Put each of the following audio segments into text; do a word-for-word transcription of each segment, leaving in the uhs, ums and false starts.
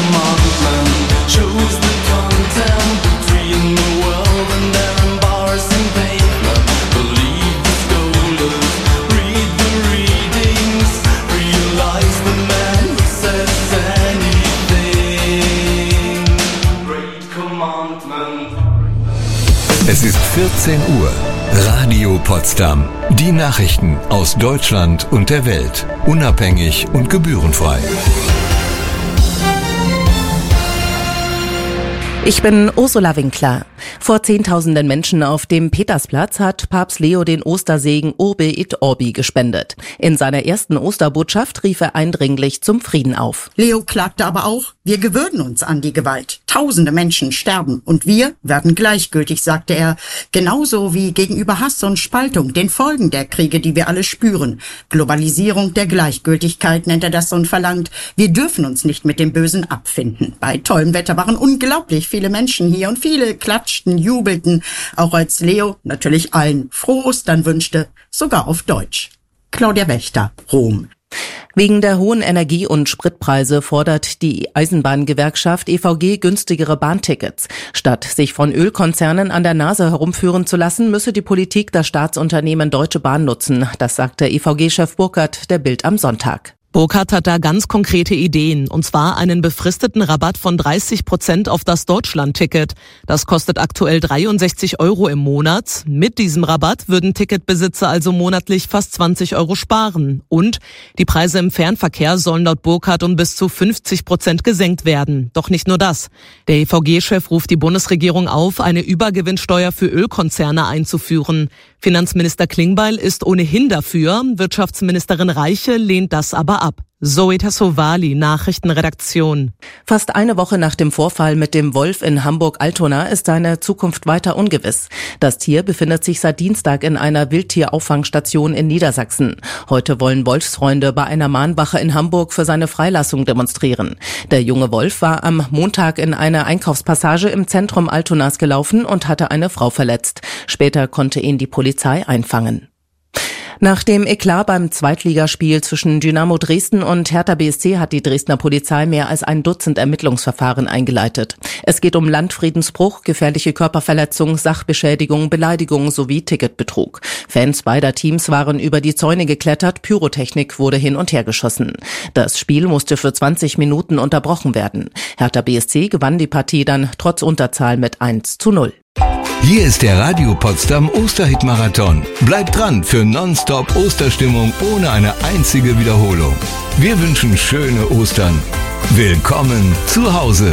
commandment shows the content between the world and their embarrassing pavement. Believe the scholars, read the readings, realize the man who says anything. Great commandment. Es ist vierzehn Uhr. Radio Potsdam. Die Nachrichten aus Deutschland und der Welt. Unabhängig und gebührenfrei. Ich bin Ursula Winkler. Vor Zehntausenden Menschen auf dem Petersplatz hat Papst Leo den Ostersegen Urbi et Orbi gespendet. In seiner ersten Osterbotschaft rief er eindringlich zum Frieden auf. Leo klagte aber auch, wir gewöhnen uns an die Gewalt. Tausende Menschen sterben und wir werden gleichgültig, sagte er. Genauso wie gegenüber Hass und Spaltung, den Folgen der Kriege, die wir alle spüren. Globalisierung der Gleichgültigkeit nennt er das und verlangt, wir dürfen uns nicht mit dem Bösen abfinden. Bei tollem Wetter waren unglaublich viele Menschen hier und viele klatschten, jubelten, auch als Leo natürlich allen frohe Ostern wünschte, sogar auf Deutsch. Claudia Wächter, Rom. Wegen der hohen Energie- und Spritpreise fordert die Eisenbahngewerkschaft E V G günstigere Bahntickets. Statt sich von Ölkonzernen an der Nase herumführen zu lassen, müsse die Politik das Staatsunternehmen Deutsche Bahn nutzen. Das sagte E V G-Chef Burkhardt der Bild am Sonntag. Burkhardt hat da ganz konkrete Ideen, und zwar einen befristeten Rabatt von dreißig Prozent auf das Deutschland-Ticket. Das kostet aktuell dreiundsechzig Euro im Monat. Mit diesem Rabatt würden Ticketbesitzer also monatlich fast zwanzig Euro sparen. Und die Preise im Fernverkehr sollen laut Burkhardt um bis zu fünfzig Prozent gesenkt werden. Doch nicht nur das. Der E V G-Chef ruft die Bundesregierung auf, eine Übergewinnsteuer für Ölkonzerne einzuführen. Finanzminister Klingbeil ist ohnehin dafür. Wirtschaftsministerin Reiche lehnt das aber ab. Zoe Tassovali, Nachrichtenredaktion. Fast eine Woche nach dem Vorfall mit dem Wolf in Hamburg-Altona ist seine Zukunft weiter ungewiss. Das Tier befindet sich seit Dienstag in einer Wildtierauffangstation in Niedersachsen. Heute wollen Wolfsfreunde bei einer Mahnwache in Hamburg für seine Freilassung demonstrieren. Der junge Wolf war am Montag in eine Einkaufspassage im Zentrum Altonas gelaufen und hatte eine Frau verletzt. Später konnte ihn die Polizei einfangen. Nach dem Eklat beim Zweitligaspiel zwischen Dynamo Dresden und Hertha B S C hat die Dresdner Polizei mehr als ein Dutzend Ermittlungsverfahren eingeleitet. Es geht um Landfriedensbruch, gefährliche Körperverletzung, Sachbeschädigung, Beleidigung sowie Ticketbetrug. Fans beider Teams waren über die Zäune geklettert, Pyrotechnik wurde hin und her geschossen. Das Spiel musste für zwanzig Minuten unterbrochen werden. Hertha B S C gewann die Partie dann trotz Unterzahl mit eins zu null. Hier ist der Radio Potsdam Osterhit-Marathon. Bleibt dran für Nonstop Osterstimmung ohne eine einzige Wiederholung. Wir wünschen schöne Ostern. Willkommen zu Hause.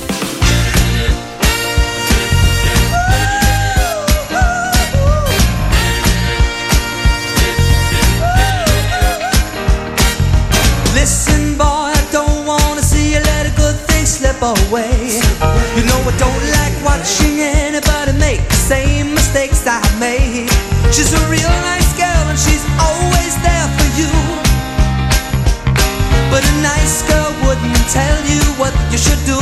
Listen, boy, I don't wanna see you let a good thing slip away. You know I don't like watching anybody make the same mistakes I made. She's a real nice girl and she's always there for you. But a nice girl wouldn't tell you what you should do.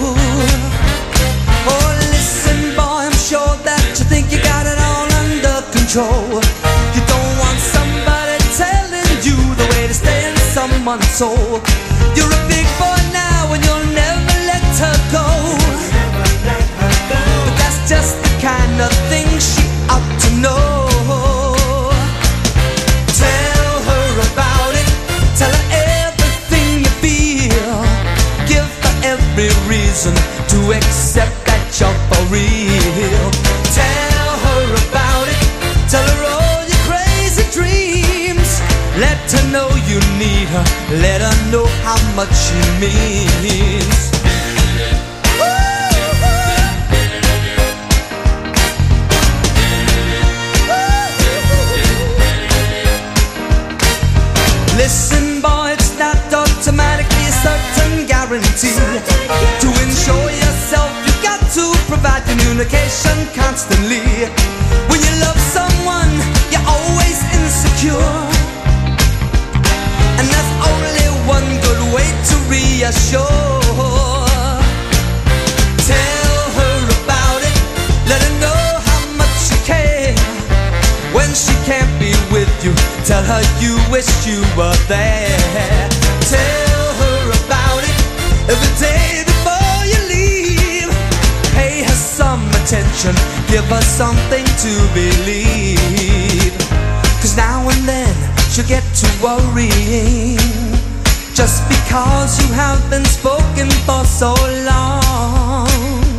Oh, listen, boy, I'm sure that you think you got it all under control. You don't want somebody telling you the way to stay in someone's soul. You're a big boy now and you'll never let her go. But that's just the kind of thing she ought to know. Tell her about it, tell her everything you feel. Give her every reason to accept that you're for real. Tell her about it, tell her all your crazy dreams. Let her know you need her, let her know how much she means. Listen, boy, it's not automatically a certain guarantee. To ensure yourself, you've got to provide communication constantly. When you love someone, you're always insecure. And there's only one good way to reassure. Tell her about it, let her know how much you care. When she can't be with you, tell her you wish you were there. Tell her about it every day. give us something to believe. Cause now and then she'll get to worrying, just because you have been spoken for so long.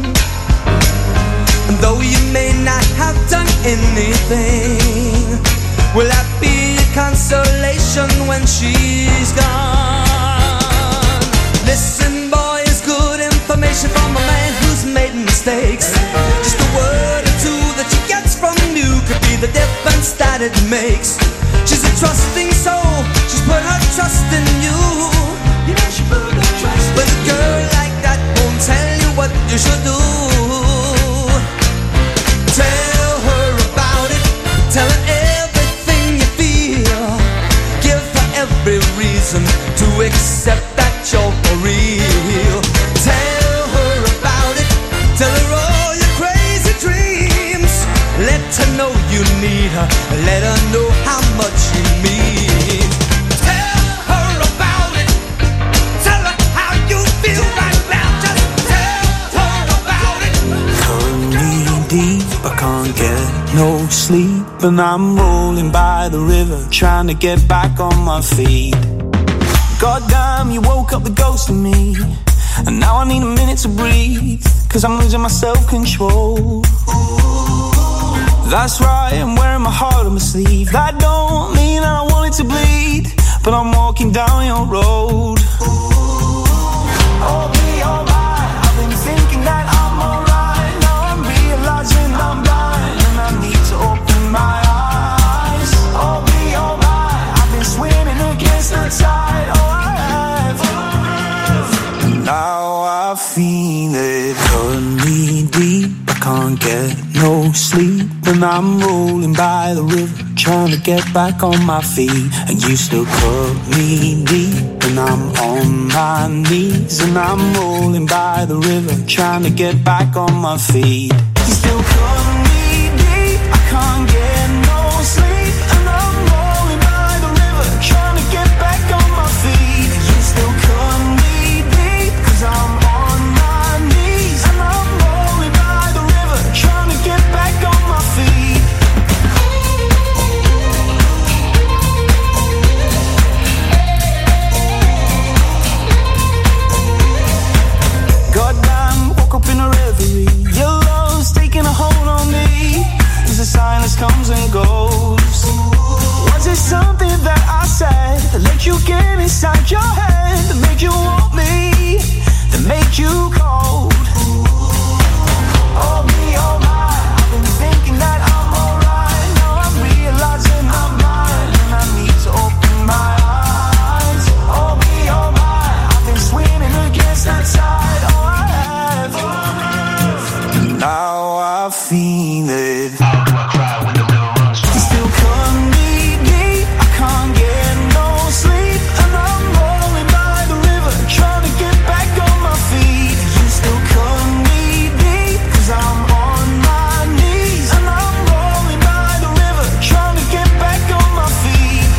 And though you may not have done anything, will that be a consolation when she's gone? Listen, boy, it's good information from a man who's made mistakes. Just a word or two that she gets from you could be the difference that it makes. She's a trusting soul, she's put her trust in you. You know she put her trust in you. But a girl like that won't tell you what you should do. Tell her about it, tell her everything you feel. Give her every reason to accept that you're for real. Tell her about it, tell her all your crazy dreams. Let her know you need her, let her know how much you mean. Tell her about it, tell her how you feel right now. Just tell her about it. Cut me deep, I can't get no sleep, and I'm rolling by the river, trying to get back on my feet. Goddamn, you woke up the ghost in me, and now I need a minute to breathe, cause I'm losing my self-control. That's right, I'm wearing my heart on my sleeve. That don't mean that I want it to bleed, but I'm walking down your road. Oh me, oh my, I've been thinking that I'm alright. Now I'm realizing I'm blind, and I need to open my eyes. Oh me, oh my, I've been swimming against the tide. Oh, I have. Now I feel it, cut me deep. I can't get no sleep, and I'm rolling by the river, trying to get back on my feet. And you still cut me deep, and I'm on my knees, and I'm rolling by the river, trying to get back on my feet. You still cut me deep, I can't get no sleep, and I'm rolling by the river, trying to get back on my feet. You still cut me deep, cause I'm on my knees, and I'm rolling by the river, trying to get back on my feet. Goddamn, woke up in a reverie. Your love's taking a hold on me, as the silence comes and goes. Was it something that I said that let you get inside your head, that made you want me, that made you cold? Oh me, oh my, I've been thinking that I'm alright. Now I'm realizing I'm blind, and I need to open my eyes. Oh me, oh my, I've been swimming against the tide. Oh, I have. Now I feel it. You still cut me deep, I can't get no sleep, and I'm rolling by the river, trying to get back on my feet. You still cut me deep, cause I'm on my knees, and I'm rolling by the river, trying to get back on my feet.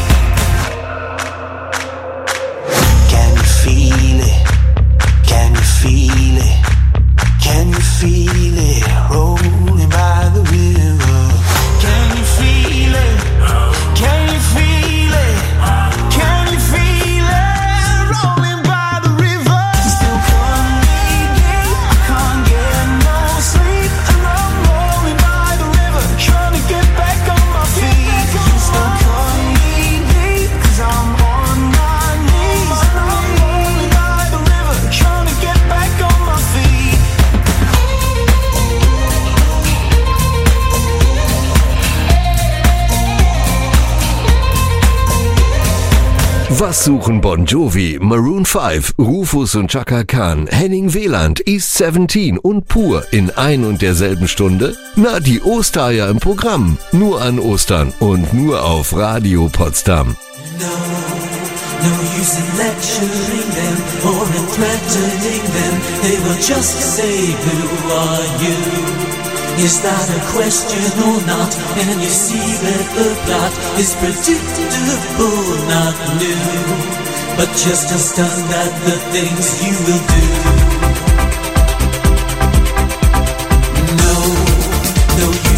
Can you feel it? Can you feel it? Can you feel it? Rolling by the river. Can you feel it? Can you feel it? Can you feel it? Rolling by the river. You still cut me deep, I can't get no sleep, and I'm rolling by the river, trying to get back on my feet. You still cut me deep, cause I'm on my knees, and I'm rolling by the river, trying to get back on my feet. Was suchen Bon Jovi, Maroon five, Rufus und Chaka Khan, Henning Wieland, East siebzehn und Pur in ein und derselben Stunde? Na, die Ostereier im Programm. Nur an Ostern und nur auf Radio Potsdam. No, no use in lecturing them or in threatening them. They will just say, who are you? Is that a question or not? And you see that the plot is predictable, not new, but just as done that the things you will do. No, no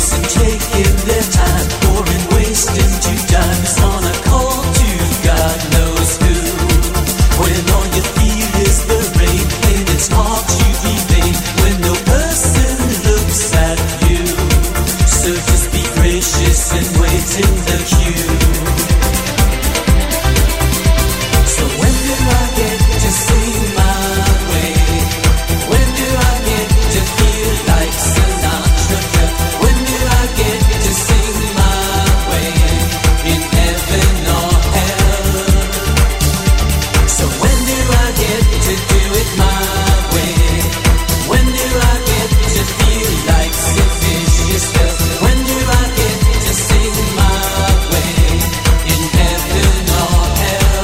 their time, pouring waste into dimes on a call to God knows who. When all you feel is the rain, and it's hard to be vain when no person looks at you. So just be gracious and wait in the queue. So when do I get to sing my way? When do I get to feel like Sinatra? When do I get to sing my way in heaven or hell? So when do I get to do it my way? When do I get to feel like Sid Vicious does? When do I get to sing my way in heaven or hell?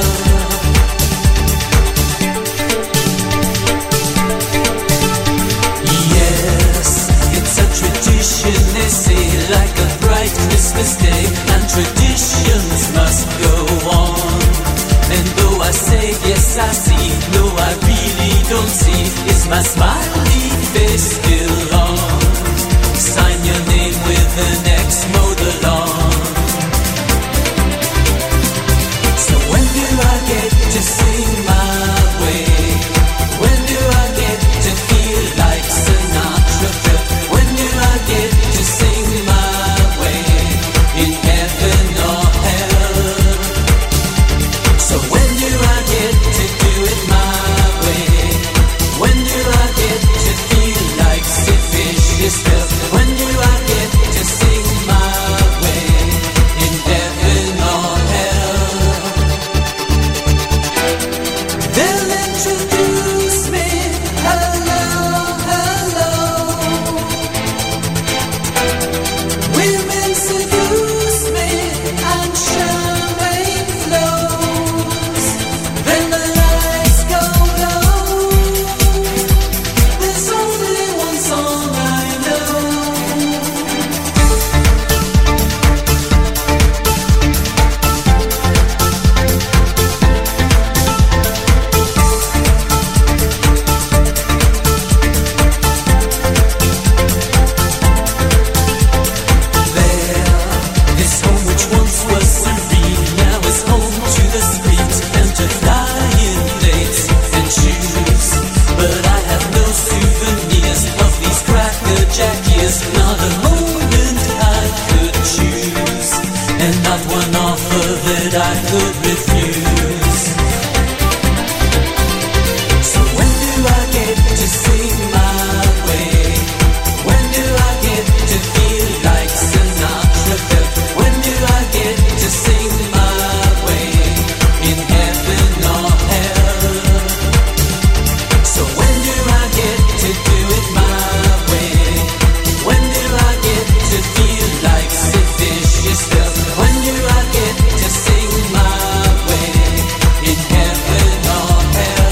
Yes, it's a tradition, they say, like a bright Christmas day, and traditions must go on. And though I say yes I see, no I really don't see, is my smiley face still on? Sign your name with an X, mow the lawn. So when do I get to sing my way? When do I get to feel like Sinatra? When do I get to sing my way in heaven or hell? So when do I get to do it my way? When do I get to feel like Sid Vicious does? When do I get to sing my way in heaven or hell? They'll introduce me, hello, hello. Women seduce me and champagne flows. Then the lights go low. There's only one song I know. This home which once was serene now is home to the street and to flying planes and shoes. But I have no souvenirs of these cracker jack years, not a moment I could choose, and not one offer that I could refuse. So when do I get to sing my way? When do I get to feel like Sinatra? When do I get to sing my way in heaven or hell? So when do I get to do it my way? When do I get to feel like Sid Vicious does? When do I get to sing my way in heaven or hell?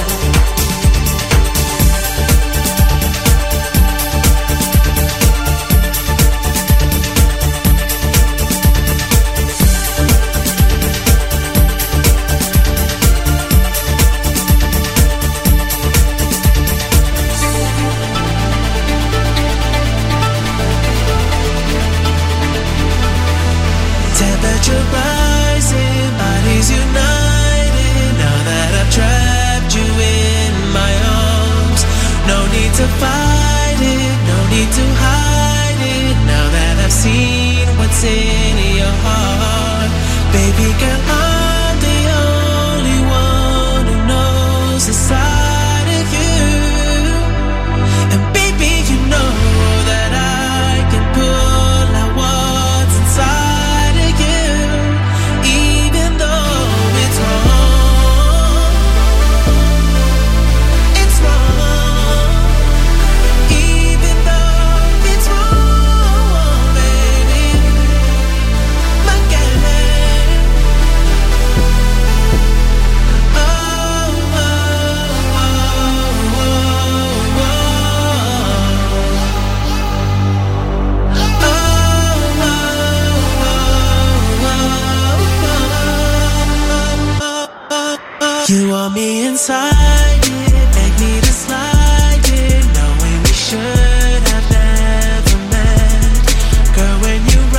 Temperature rising, bodies united. Now that I've trapped you in my arms, no need to fight it, no need to hide it. Now that I've seen what's in your heart, baby girl, I'm the only one who knows the side of you. And baby, you know that I can pull out what's inside of you, even though it's wrong. It's wrong, even though it's wrong, baby. My girl. Oh, oh, oh, oh, oh. You want me inside it, beg me to slide it, knowing we should have never met. Girl, when you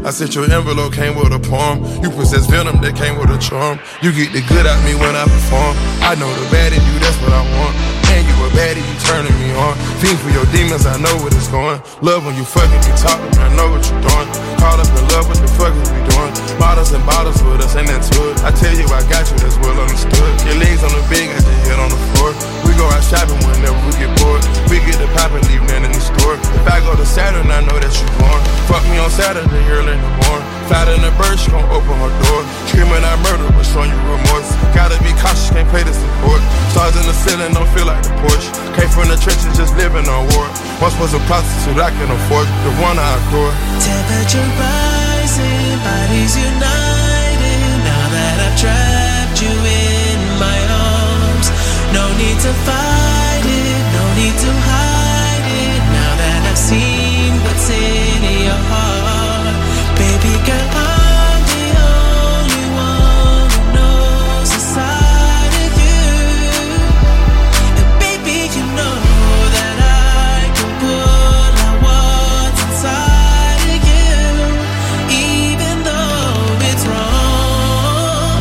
I sent your envelope, came with a poem. You possess venom that came with a charm. You get the good out me when I perform. I know the bad in you, that's what I want. And you a baddie, you turning me on. Fiend for your demons, I know what it's going. Love when you fucking me, talking, I know what you're doing. Caught up in love, what the fuck is we doing? Bottles and bottles with us, ain't that to it? I tell you I got you, that's well understood. Your legs on the bed, got your head on the floor. We go out shopping whenever we get bored. We get the pop and leave nothing in the store. If I go to Saturn, I know that you born. Fuck me on Saturday, early in the morning. Fat in the bird, she gon' open her door. Screaming out murder, but showing you remorse. Gotta be cautious, can't play the support. Stars in the ceiling, don't feel like the Porsche. Came from the trenches, just living on war. Once was a prostitute, I can afford the one I adore. Temperature rising, bodies united. Now that I've trapped you in my arms, no need to fight it, no need to hide it. Now that I've seen what's in your heart, baby girl, I'm the only one who knows the side of you. And baby, you know that I can pull out what's inside of you, even though it's wrong.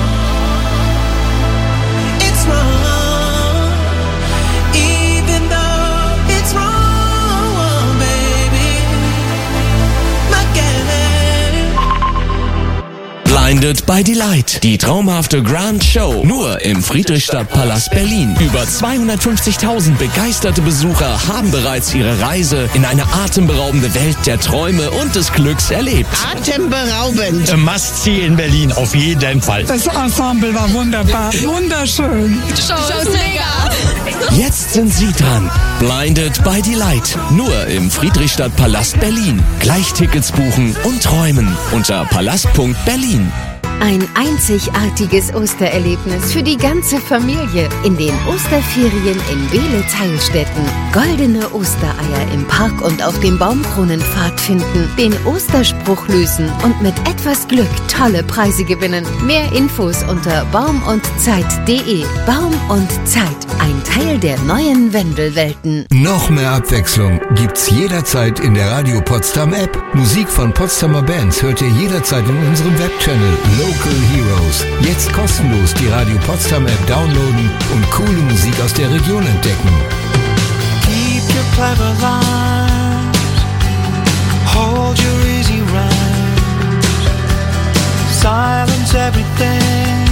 It's wrong, even though it's wrong, baby. My girl. Blinded by Delight. Die traumhafte Grand Show. Nur im Friedrichstadtpalast Berlin. Über zweihundertfünfzigtausend begeisterte Besucher haben bereits ihre Reise in eine atemberaubende Welt der Träume und des Glücks erlebt. Atemberaubend. A Must-See in Berlin, auf jeden Fall. Das Ensemble war wunderbar. Wunderschön. Show ist mega. Jetzt sind Sie dran. Blinded by Delight. Nur im Friedrichstadtpalast Berlin. Gleich Tickets buchen und träumen unter palast punkt berlin. Ein einzigartiges Ostererlebnis für die ganze Familie in den Osterferien in Beelitz-Heilstätten. Goldene Ostereier im Park und auf dem Baumkronenpfad finden, den Osterspruch lösen und mit etwas Glück tolle Preise gewinnen. Mehr Infos unter baum und zeit punkt de. Baum und Zeit, ein Teil der neuen Wendelwelten. Noch mehr Abwechslung gibt's jederzeit in der Radio Potsdam App. Musik von Potsdamer Bands hört ihr jederzeit in unserem Webchannel Local Heroes. Jetzt kostenlos die Radio Potsdam App downloaden und coole Musik aus der Region entdecken. Keep your clever lines, hold your easy rhymes, silence everything,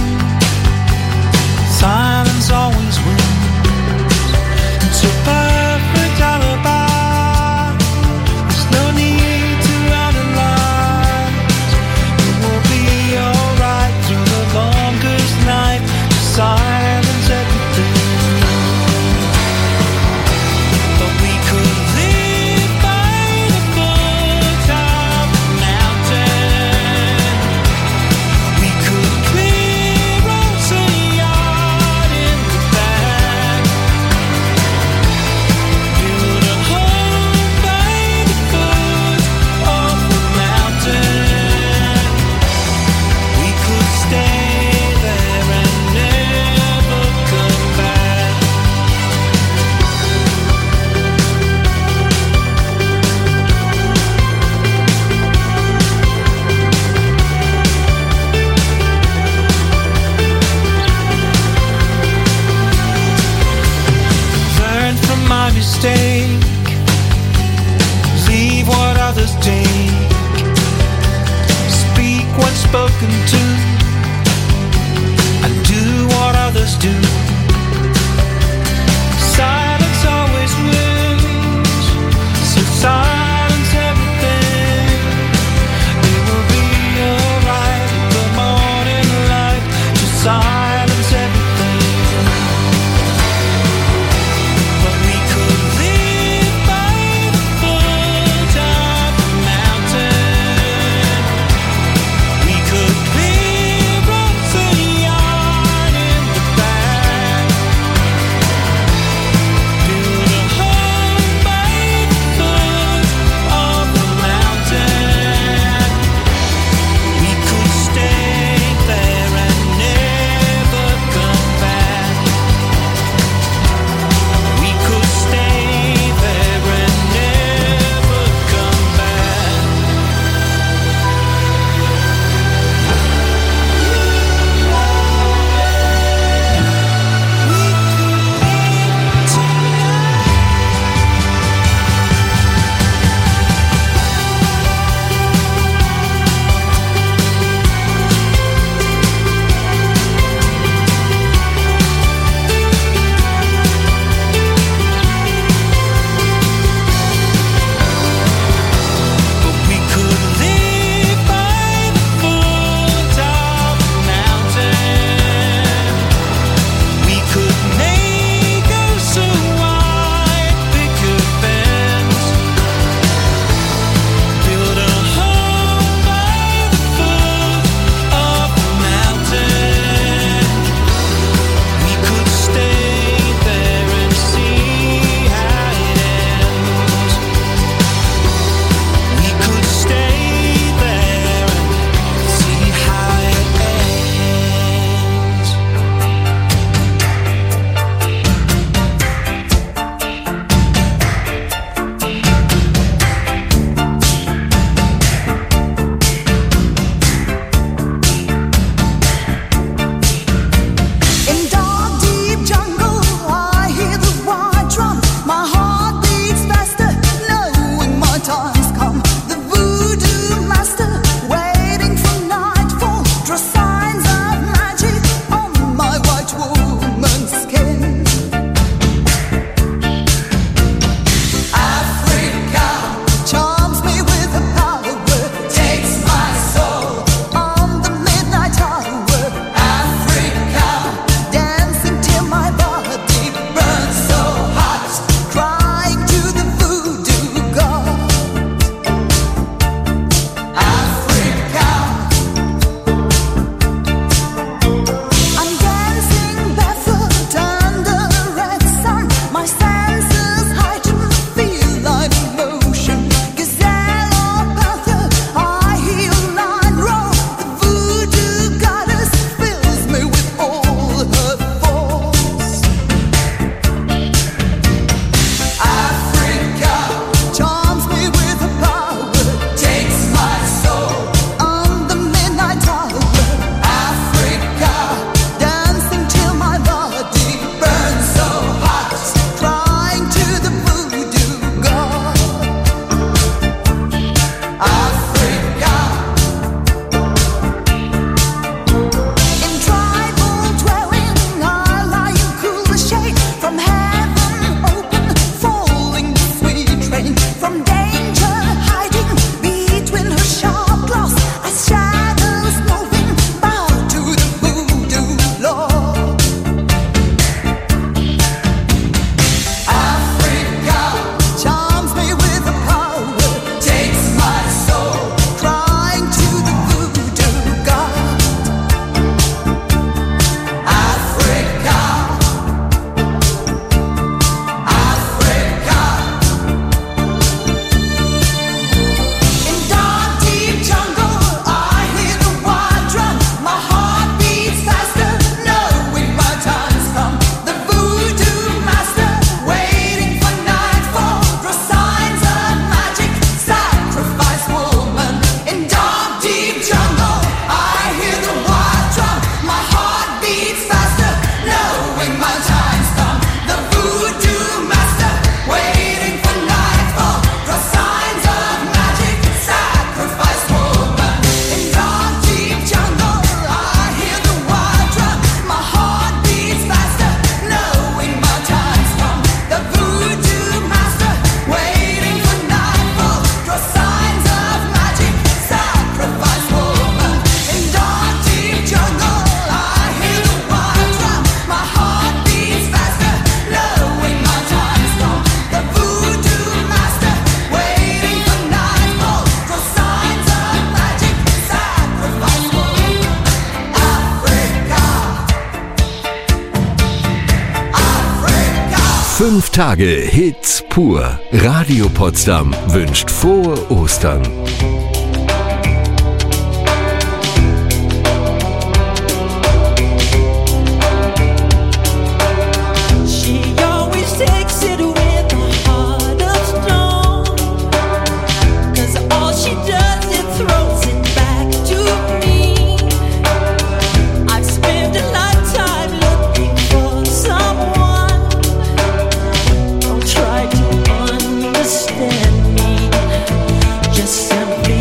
silence always wins. It's a perfect alibi, there's no need to analyze. It will be alright through the longest night, silence everything. But we could live by the foot of the mountain. We could clear us a yard in Valentine's come, the voodoo master waiting for nightfall. Draw signs of magic, sacrifice woman. In dark deep jungle, I hear the wild drum. My heart beats faster, knowing my time's come. The voodoo master waiting for nightfall. Draw signs of magic, sacrifice woman. In dark deep jungle, I hear the wild drum. My heart beats faster, knowing my time's come. The voodoo master waiting for nightfall. Draw signs of magic, sacrifice woman. Africa, Africa. Fünf Tage Hits pur. Radio Potsdam wünscht frohe Ostern. She always takes it with a heart of stone. 'Cause all she does is throws it back to me. I've spent a lifetime looking for someone. Don't try to understand me. Just simply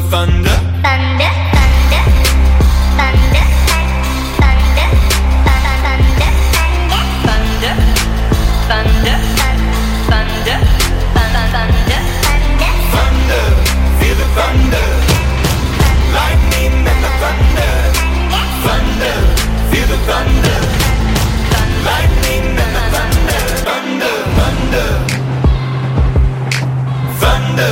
thunder. Thunder, thunder, thunder, thunder, thunder, thunder, thunder, thunder, thunder, thunder, feel the thunder, lightning and the thunder, thunder, feel the thunder, lightning and the thunder, thunder, thunder, thunder.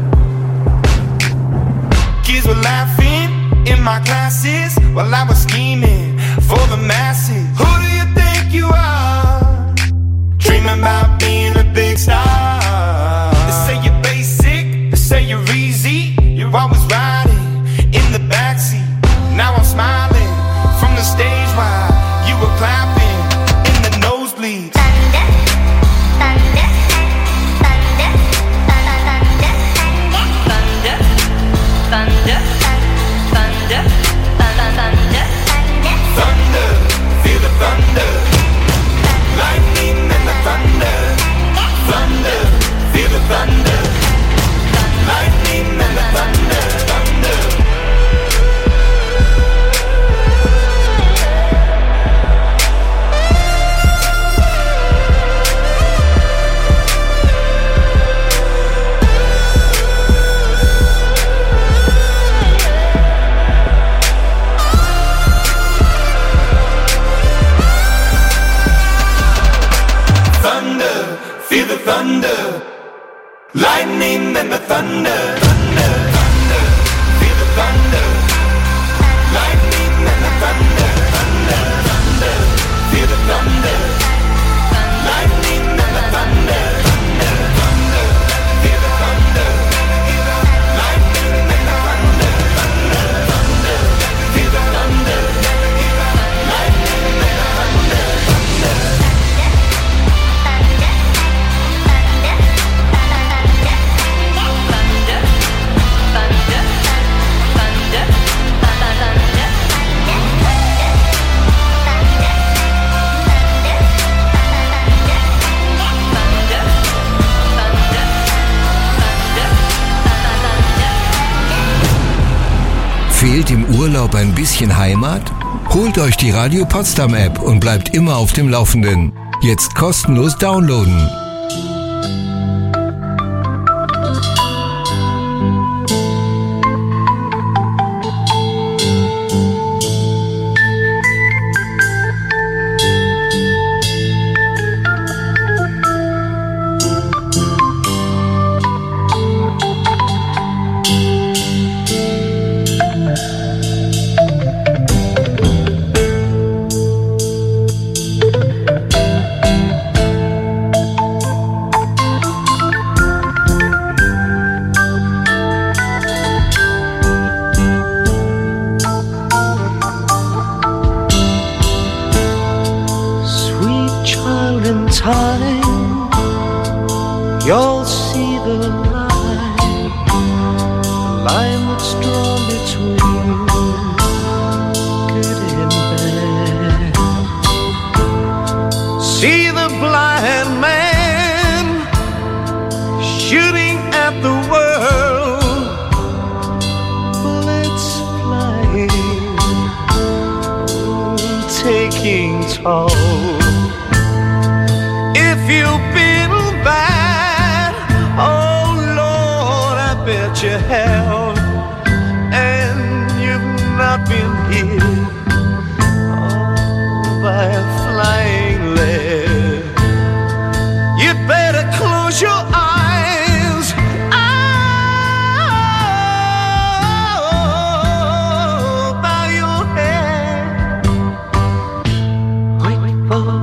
Kids were laughing in my classes while I was scheming for the masses. Who do you think you are? Dreaming about being a big star. They say you're basic, they say you're easy. You're always riding in the backseat. Now I'm smiling from the stage while you were clapping in the nosebleeds. thunder, thunder, thunder, thunder, thunder, thunder, thunder, thunder, Thunder, feel the thunder, lightning and the thunder, thunder, feel the thunder, lightning and the thunder, thunder. Thunder, feel the thunder, lightning and the thunder, thunder, thunder, feel the thunder, lightning and the thunder, thunder, thunder, feel the thunder, lightning and the thunder, thunder, thunder, feel the thunder, lightning and the thunder, thunder, thunder, feel the thunder, lightning and the thunder, thunder. Fehlt im Urlaub ein bisschen Heimat? Holt euch die Radio Potsdam App und bleibt immer auf dem Laufenden. Jetzt kostenlos downloaden. You'll see the line, the line that's drawn between good and bad. See the blind man shooting at the world, bullets flying, taking toll. If you've been bad, oh Lord, I bet you have, and you've not been hit oh, by a flying lead. You better close your eyes, oh, bow your head, wait for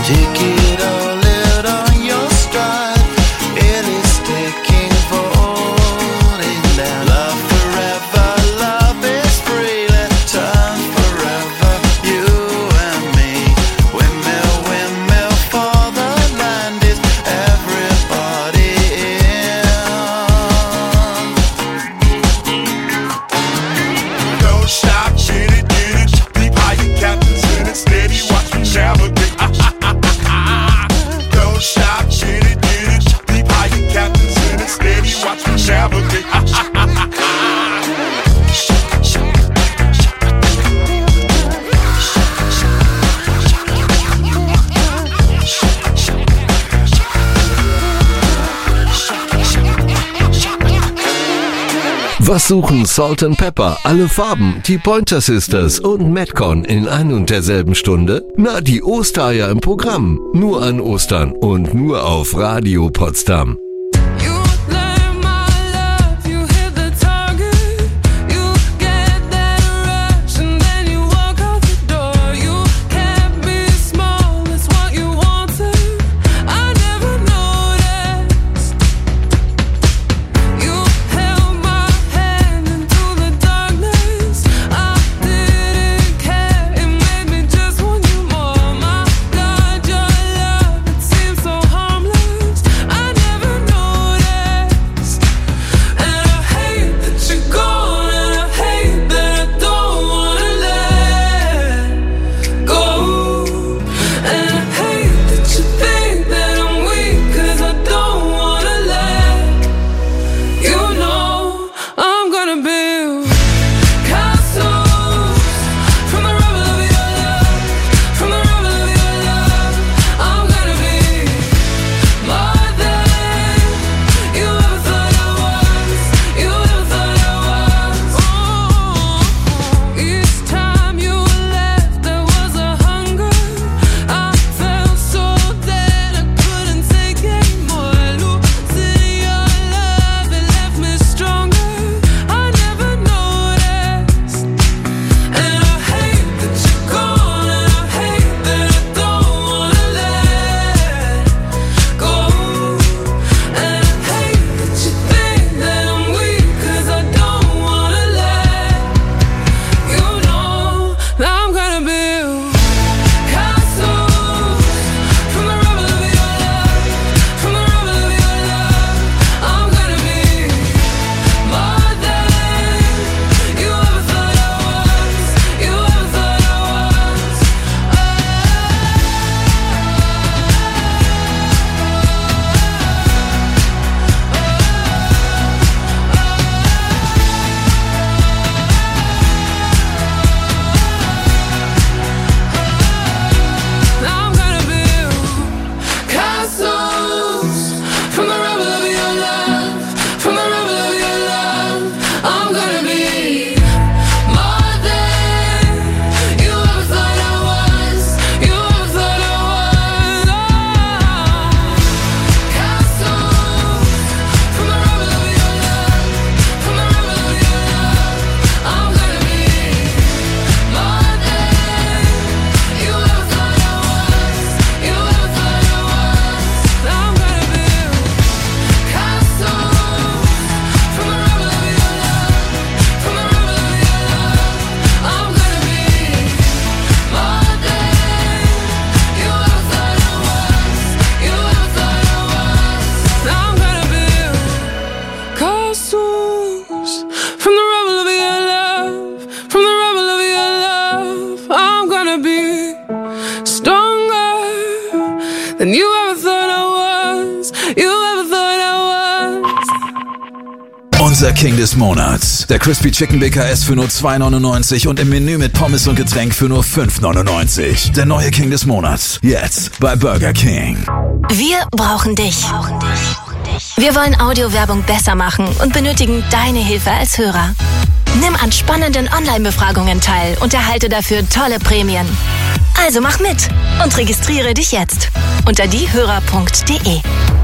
Take it all out on your stride. Barely sticking, falling down. Love forever, love is free. Let's turn forever, you and me. Windmill, windmill for the land. Is everybody in? Don't stop, get it, get it. Deep high, captains in it, steady. Watch me navigate. Don't stop, get it, get it. Deep high, captains in it, steady. Watch me navigate. Was suchen Salt and Pepper, alle Farben, die Pointer Sisters und Madcon in ein und derselben Stunde? Na, die Ostereier im Programm. Nur an Ostern und nur auf Radio Potsdam. than you ever thought I was, you ever thought I was. Unser King des Monats. Der Crispy Chicken B K S für nur zwei neunundneunzig und im Menü mit Pommes und Getränk für nur fünf neunundneunzig. Der neue King des Monats. Jetzt bei Burger King. Wir brauchen dich. Wir wollen Audiowerbung besser machen und benötigen deine Hilfe als Hörer. Nimm an spannenden Online-Befragungen teil und erhalte dafür tolle Prämien. Also mach mit und registriere dich jetzt unter diehörer punkt de.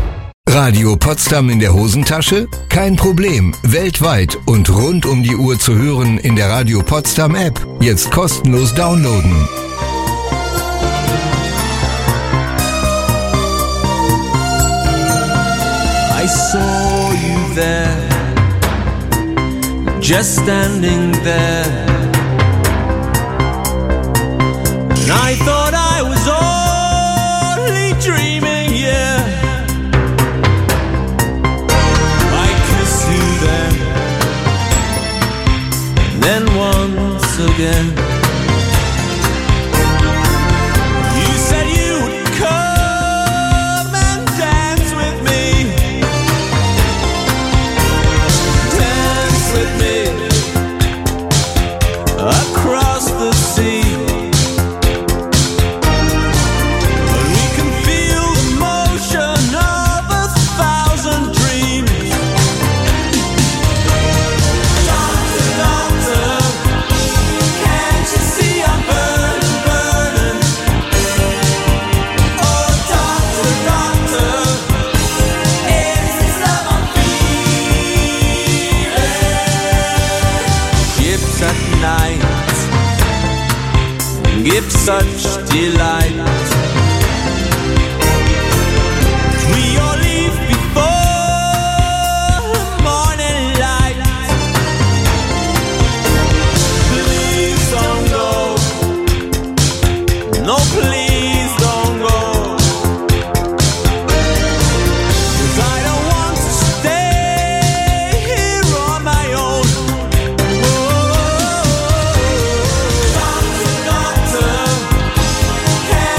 Radio Potsdam in der Hosentasche? Kein Problem. Weltweit und rund um die Uhr zu hören in der Radio Potsdam App. Jetzt kostenlos downloaden. just standing there. And I thought I was only dreaming, yeah. I kissed you then, and then once again. You said you would come and dance with me, dance with me across the sea. Give such delight. We all leave before morning light. Please don't go. No, please don't go. 'Cause I don't want to stay here on my own. Doctor, doctor, can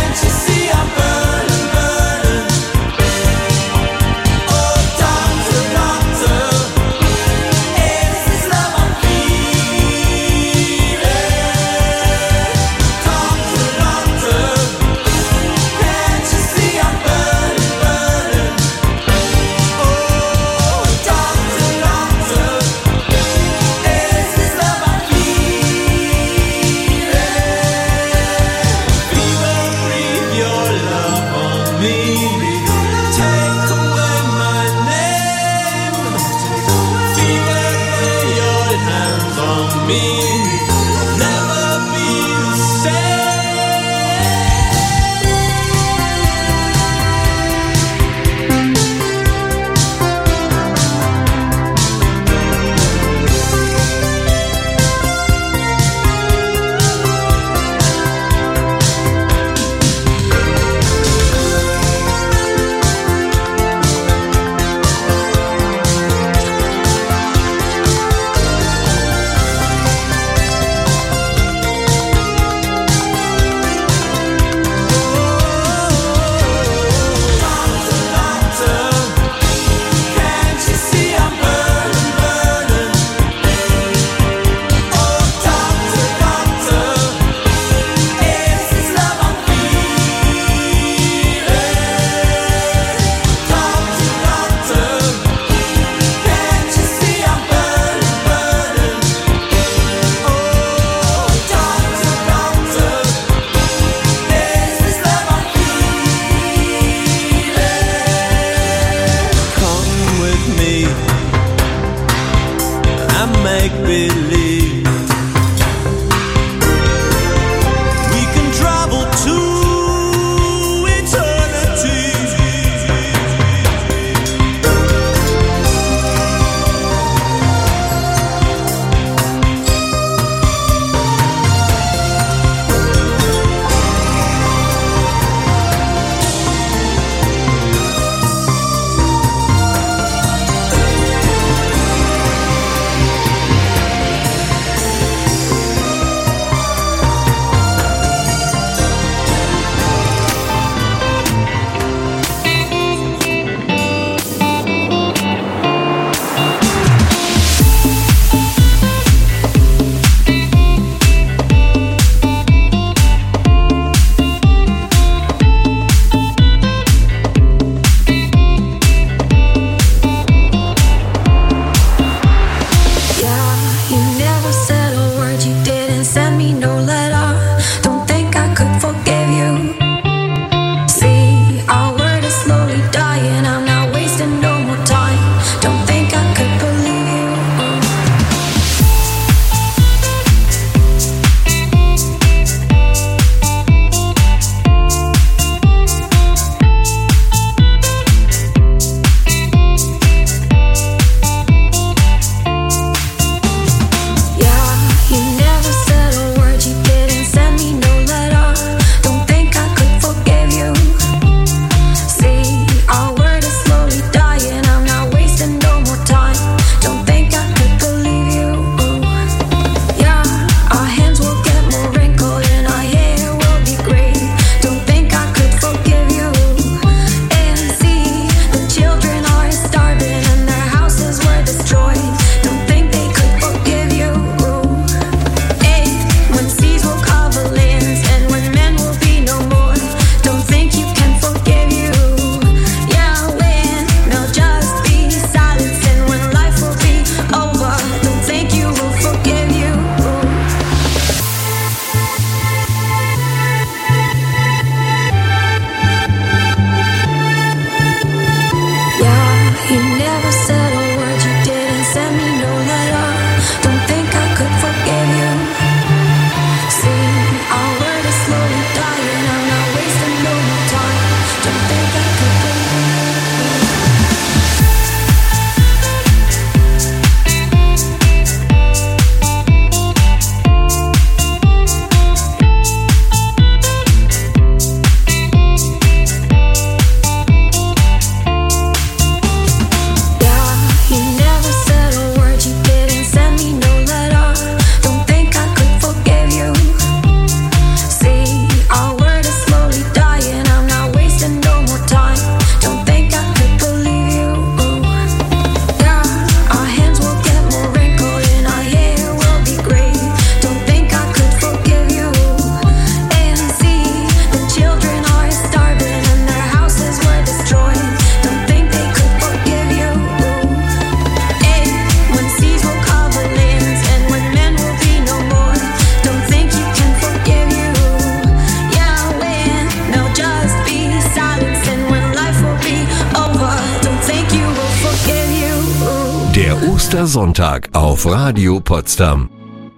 Ostersonntag auf Radio Potsdam.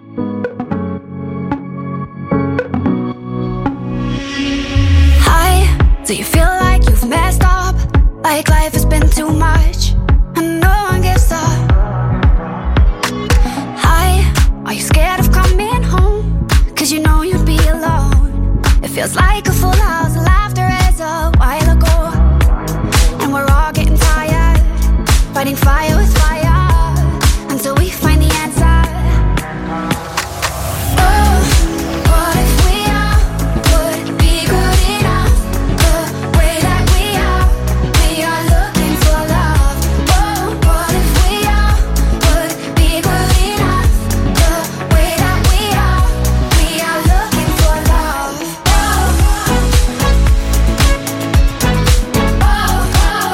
Hi, do you feel like you've messed up? Like life has been too much and no one gives up? Hi, are you scared of coming home? Cause you know you'd be alone. It feels like a full house, laughter is a while ago. And we're all getting tired, fighting fire with fire. Until we find the answer. Oh, what if we all would be good enough? The way that we are, we are looking for love. Oh, what if we all would be good enough? The way that we are, we are looking for love. Oh, oh, oh,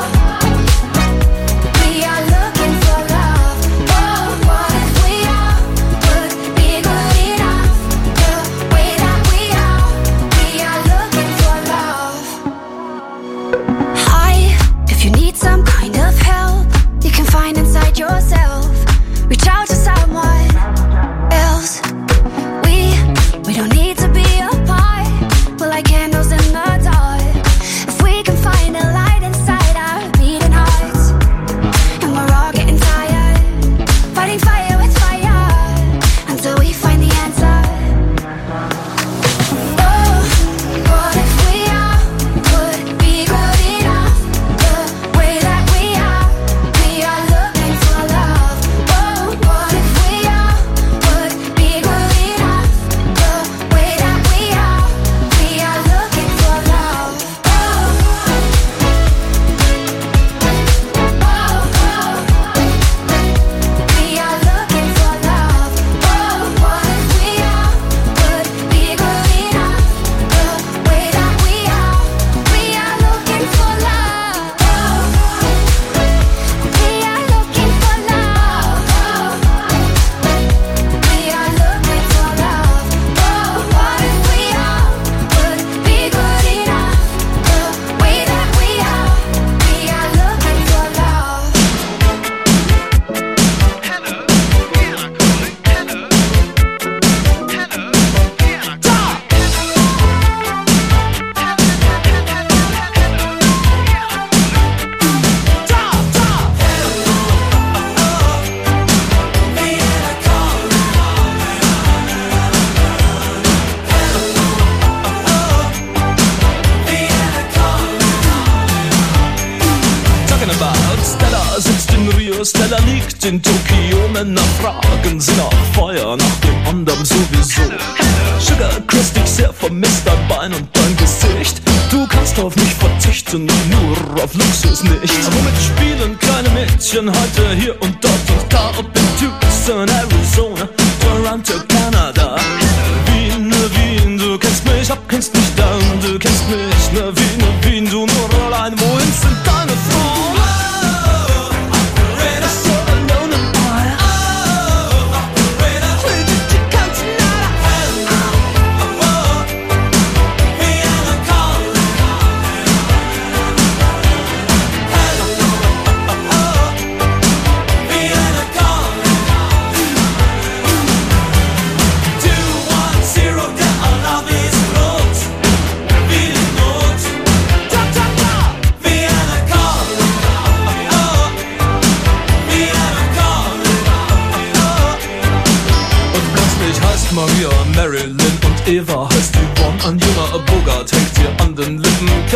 we are looking for love. What if we all would be good enough? The way that we are, we are looking for love. Hi, if you need some kind of help, you can find inside yourself. Reach out to someone else. We, we don't need to be apart. We're like candles in the dark. If we can find a light inside our beating hearts, and we're all getting tired, fighting fire with fire, until we find the answer. Oh, what if we all would be good enough? The way that we are, we are looking for love. Oh, what if we all would be good enough? The way that we are, we are looking for love. Oh, we are looking for love. Oh, what if we all would be good enough? The way that we are, we are looking for love. Oh, we are looking for love. We are looking for love. Oh, what if we all would be good enough? The way that we are, we are looking for love. Talking about Stella sitzt in Rio, Stella liegt in Tokio. Männer fragen sie nach Feuer, nach dem anderen sowieso. Sugar Chris, dich sehr vermisst, dein Bein und dein Gesicht. Du kannst auf mich verzichten, nur auf Luxus nicht. Womit spielen kleine Mädchen heute hier und dort und da? Ob in Tucson, Arizona, Toronto, Kanada. Wien, Wien, du kennst mich ab, kennst mich dann. Du kennst mich, ne Wien, Wien, du nur allein. Wohin sind deine Frauen? Zero, der Alarm ist rot. Wie in Not.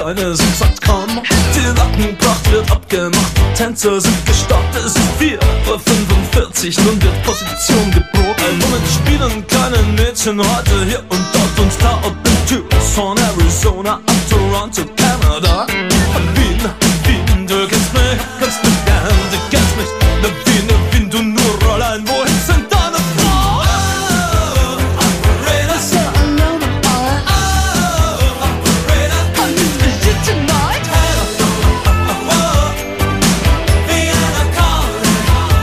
Kleine sind satt, komm. Die Wackenpracht wird abgemacht, Tänzer sind gestartet, es ist vier Uhr fünfundvierzig, nun wird Position geboten. Womit spielen kleine Mädchen heute hier und dort und da, ob in Tucson, Arizona, ab Toronto, Kanada. Wien, Wien, du kennst mich, kennst mich gern, du kennst mich. Ne Wien, ne Wien, du nur Rollein, wohin sind deine Frau? Oh, Operator, so I know them all. Oh, Operator, I need to see you tonight. Oh, oh, oh, Vienna calling.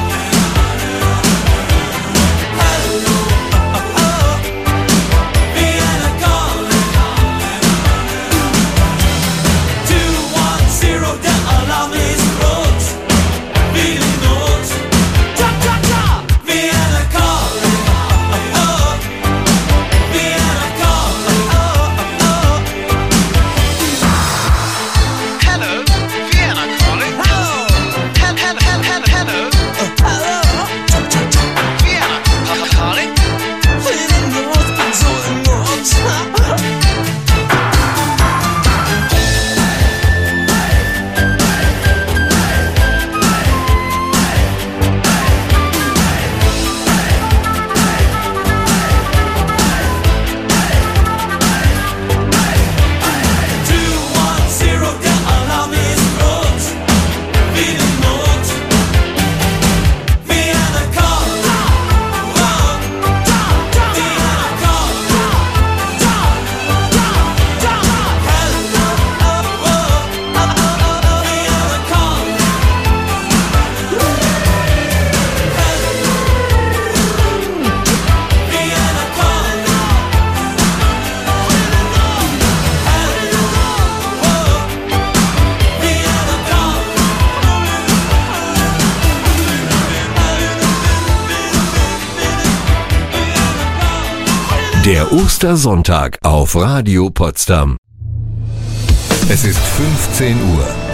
Oh, oh, oh, Vienna calling. Two, one, zero, der Alarm ist rot. Wie die Not. Ta, ta, ta. Vienna calling. Oh, oh, Vienna calling. Oh, oh, Hello, Vienna calling. Hello, hello, hello, hello, hello. Hello, Vienna ca- calling. wie die Not, bin so in Not. Two, one, zero, der Alarm ist rot. Wie die Not. Vienna calling. Oh, da, da. Vienna calling. Da, da, da. Hello, oh, oh, oh, oh, oh, Vienna calling. Vienna calling. Der Ostersonntag auf Radio Potsdam. Es ist fünfzehn Uhr.